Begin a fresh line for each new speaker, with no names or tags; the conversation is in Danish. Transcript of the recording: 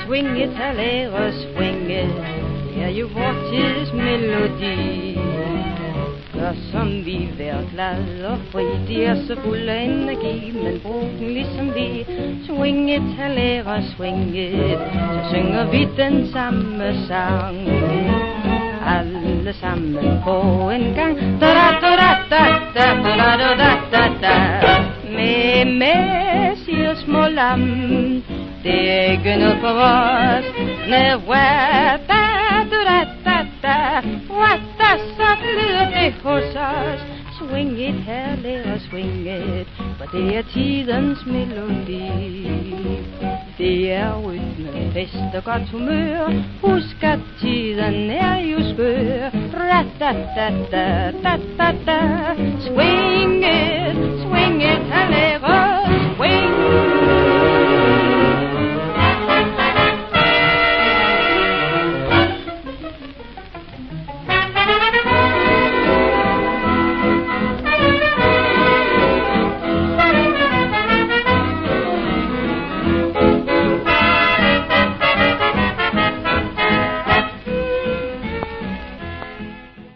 Swing it, lad os swinge, det er jo vor tids melodi. Gør som vi, vær glad og fri, de er så fuld af energi, men brug den ligesom vi. Swing it, lad os swing it, så synger vi den samme sang. Alle sammen på en gang, da da da da da da da da da da. Med siger små lam, det er ikke noget for os. Da da da da, da så lyder det hos os. Swing it her, lad os swing it, for det er tidens melodi. Det er rytme, fest og godt humør. Husk at tiden er jo skør. Swing it, her, lad os swing